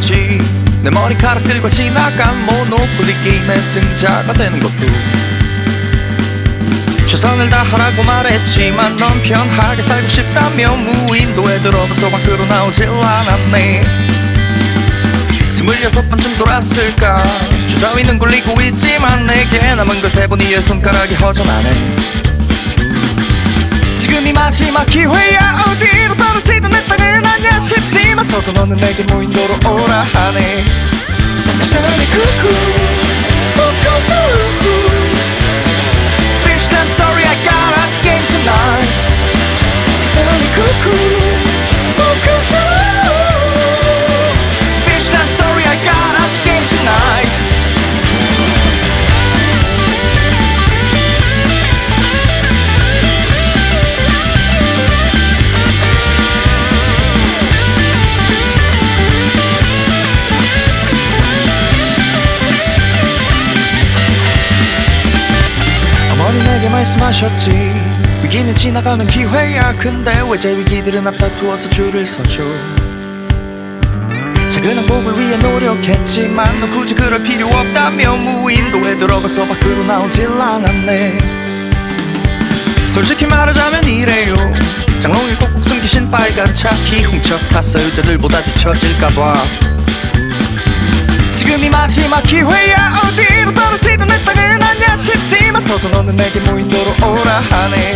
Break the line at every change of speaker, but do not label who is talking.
마셨지. 내 머리카락들과 지나간 모노폴리 게임의 승자가 되는 것도 최선을 다하라고 말했지만 넌 편하게 살고 싶다며 무인도에 들어가서 밖으로 나오질 않았네. 26번쯤 돌았을까. 주사위는 굴리고 있지만 내게 남은 걸 세본 이의 손가락이 허전하네. 지금이 마지막 기회야. 어디로 떨어지든 내 땅은 아니야 싶지만 서도 너는 내게 무인도로 오라 하네. Shiny cuckoo, focus on Finish time story, I got a game tonight. Shiny cuckoo, focus on Finish time story, I got a game tonight. 어머니 내게 말씀하셨지. 위기는 지나가면 기회야. 근데 왜 제 위기들은 앞다투어서 줄을 서죠. 작은 행복을 위해 노력했지만 넌 굳이 그럴 필요 없다며 무인도에 들어가서 밖으로 나오질 않았네. 솔직히 말하자면 이래요. 장롱에 꼭꼭 숨기신 빨간 차키 훔쳐서 탔어. 여자들보다 뒤처질까봐. 지금이 마지막 기회야. 어디로 떨어지든 내 땅은 아니야 싶지만 서도 너는 내게 무인도로 오라 하네.